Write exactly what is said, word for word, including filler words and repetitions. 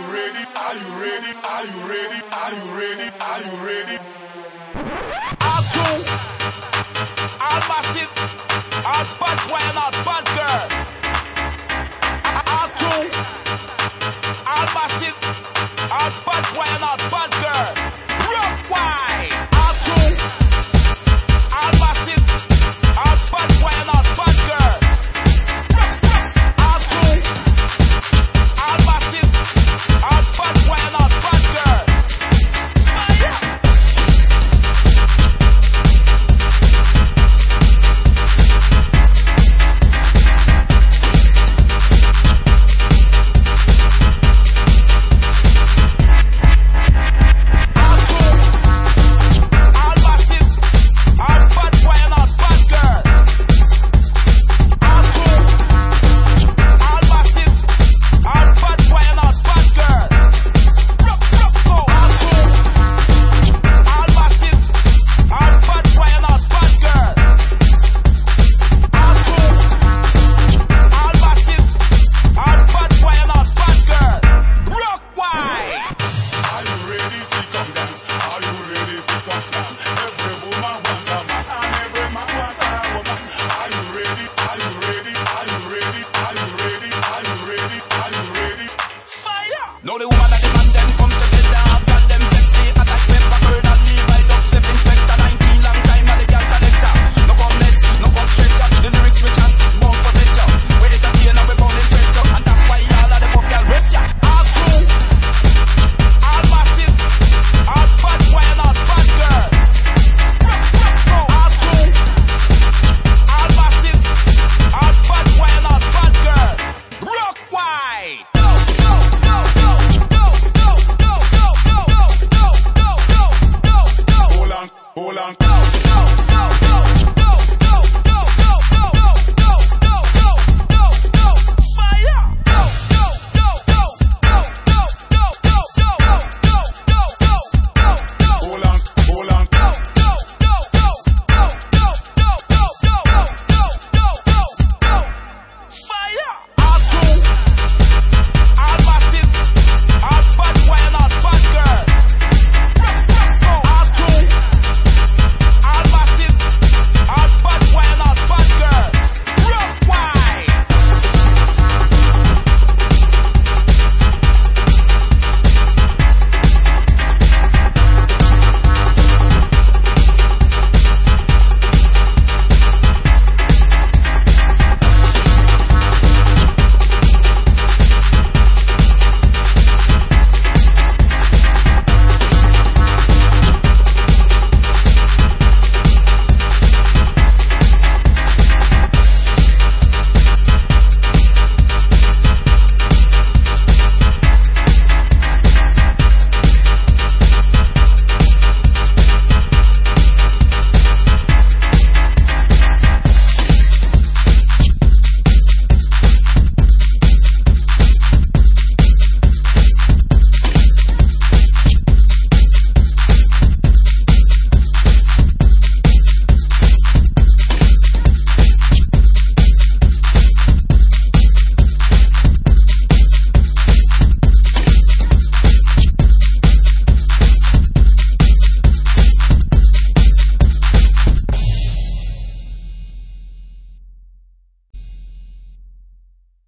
ready? Are you ready? Are you ready? Are you ready? Are you ready? All cool, all massive, all bad boy and all bad girl. All cool, all massive, all bad boy and all bad girl. Rock wide. All cool, all massive, all bad boy and all bad girl. All cool, all massive, all bad boy and all bad girl. Fire. Now the woman that the man them come to